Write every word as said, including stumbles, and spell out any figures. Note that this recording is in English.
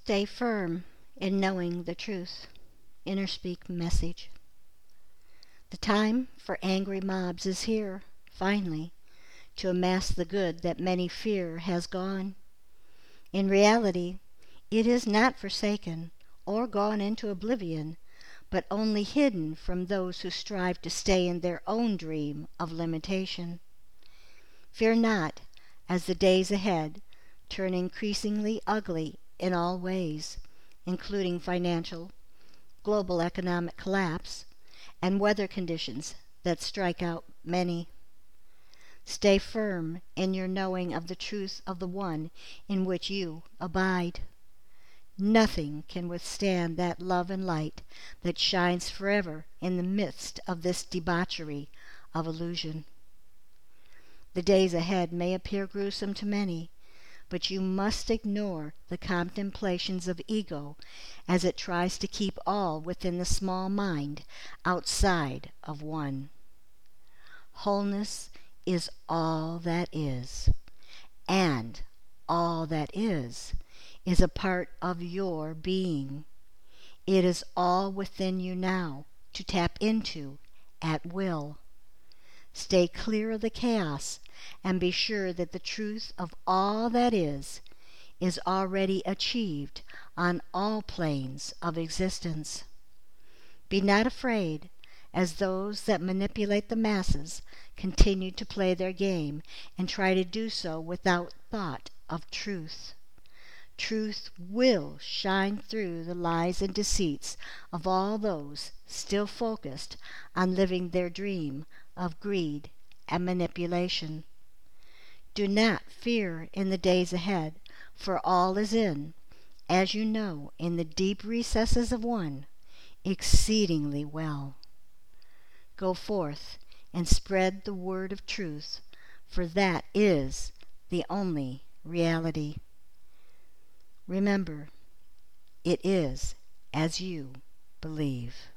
Stay firm in knowing the truth. Innerspeak message. The time for angry mobs is here, finally, to amass the good that many fear has gone. In reality, it is not forsaken or gone into oblivion, but only hidden from those who strive to stay in their own dream of limitation. Fear not, as the days ahead turn increasingly ugly in all ways, including financial, global economic collapse, and weather conditions that strike out many. Stay firm in your knowing of the truth of the one in which you abide. Nothing can withstand that love and light that shines forever in the midst of this debauchery of illusion. The days ahead may appear gruesome to many, but you must ignore the contemplations of ego as it tries to keep all within the small mind outside of one. Wholeness is all that is, and all that is is a part of your being. It is all within you now to tap into at will. Stay clear of the chaos and be sure that the truth of all that is is already achieved on all planes of existence. Be not afraid as those that manipulate the masses continue to play their game and try to do so without thought of truth. Truth will shine through the lies and deceits of all those still focused on living their dream of greed and manipulation. Do not fear in the days ahead, for all is in, as you know, in the deep recesses of one, exceedingly well. Go forth and spread the word of truth, for that is the only reality. Remember, it is as you believe.